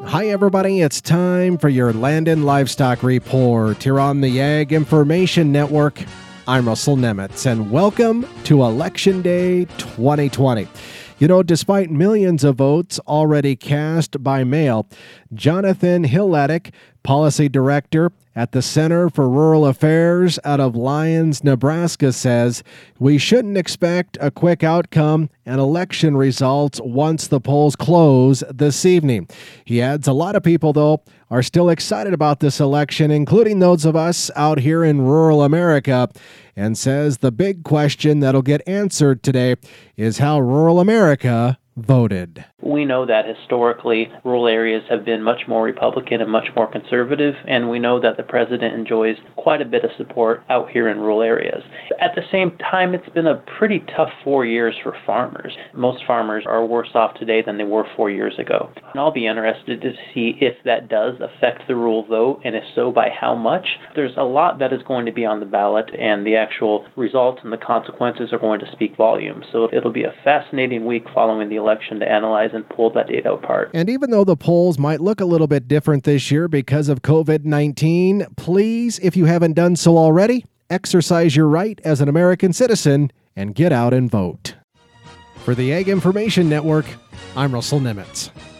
Hi, everybody. It's time for your Land and Livestock Report here on the Ag Information Network. I'm Russell Nemitz, and welcome to Election Day 2020. You know, despite millions of votes already cast by mail, Jonathan Hilletic, Policy Director at the Center for Rural Affairs out of Lyons, Nebraska, says we shouldn't expect a quick outcome and election results once the polls close this evening. He adds a lot of people, though, are still excited about this election, including those of us out here in rural America, and says the big question that'll get answered today is how rural America voted. We know that historically rural areas have been much more Republican and much more conservative, and we know that the president enjoys quite a bit of support out here in rural areas. At the same time, it's been a pretty tough 4 years for farmers. Most farmers are worse off today than they were 4 years ago. And I'll be interested to see if that does affect the rural vote, and if so, by how much. There's a lot that is going to be on the ballot, and the actual results and the consequences are going to speak volumes. So it'll be a fascinating week following the election to analyze and pull that data apart. And even though the polls might look a little bit different this year because of COVID-19, please, if you haven't done so already, exercise your right as an American citizen and get out and vote. For the Ag Information Network, I'm Russell Nemitz.